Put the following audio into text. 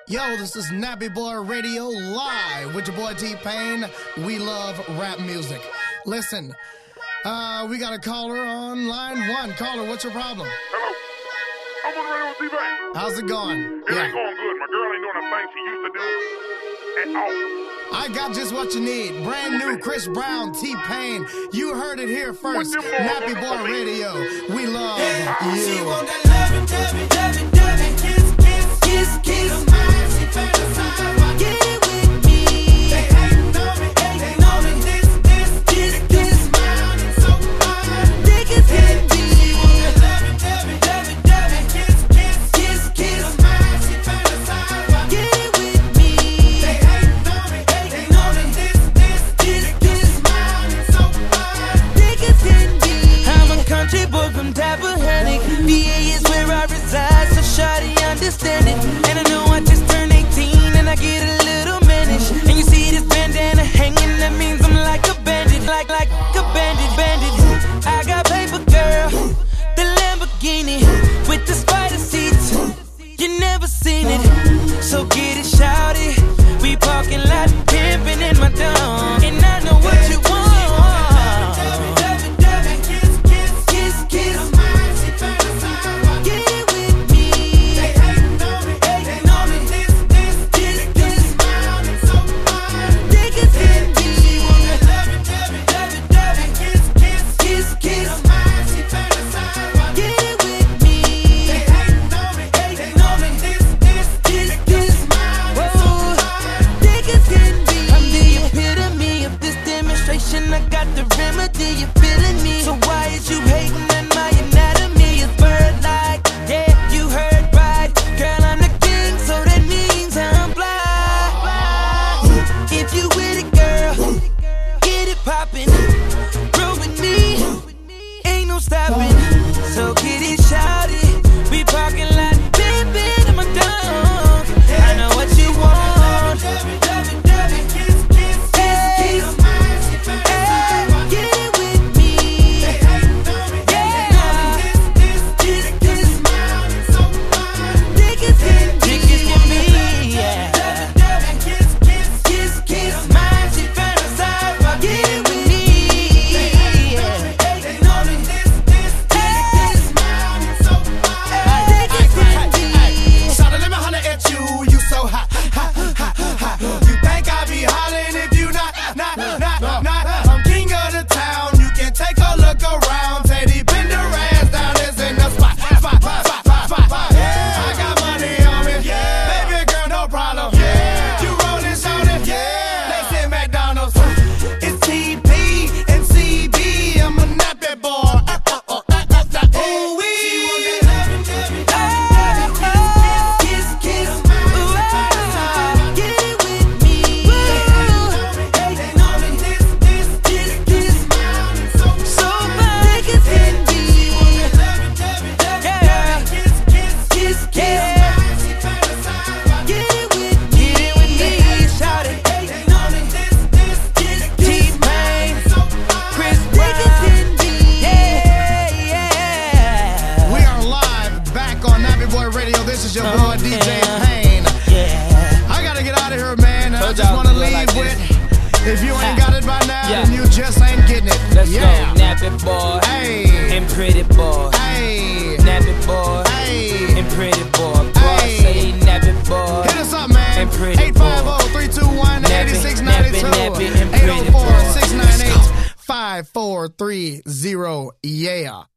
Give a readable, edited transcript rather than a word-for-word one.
Yo, this is Nappy Boy Radio live with your boy T-Pain. We love rap music. Listen, we got a caller on line one. Caller, what's your problem? Hello. I'm on the radio with T-Pain. How's it going? It ain't going good. My girl ain't doing a thing she used to do at all. I got just what you need. Brand new Chris Brown, T-Pain. You heard it here first. Nappy Boy Radio. We love you. She want that loving, kiss, kiss. She fantasize about getting with me. They hating on me, this smile is so fine. They can hit me. She want that loving, kiss. She fantasize about getting with me. They hating on me, this smile is so fine. They can hit me. I'm a country boy from Tappahannock. VA is where I reside, so shawty understand it. And I know I just turned 18 and I get a little mannish. And you see this bandana hanging, that means I'm like a bandit, like a bandit. I got paper, girl, the Lamborghini with the spider seats. You never seen it, so get it, shawty. We parking lot pimping in my dome, and I know what you want. I got the remedy, you feeling me? So why is you hating on my anatomy? It's bird-like, yeah, you heard right. Girl, I'm the king, so that means I'm fly. If you with it, girl, get it poppin'. Roll with me, ain't no stopping. So get it shouted, we parking lot, pimpin' in my dome. I know what you want. This is your boy DJ Pain. I gotta get out of here, man. I just wanna leave with, if you ain't got it by now, then you just ain't getting it. Let's go, Nappy Boy, hey, and Pretty Boy, hey, Nappy Boy, hey, and Pretty Boy. Boy, say Nappy Boy, hit us up, man. And Pretty Boy. 850-321-8692. 804-698-5430. Yeah.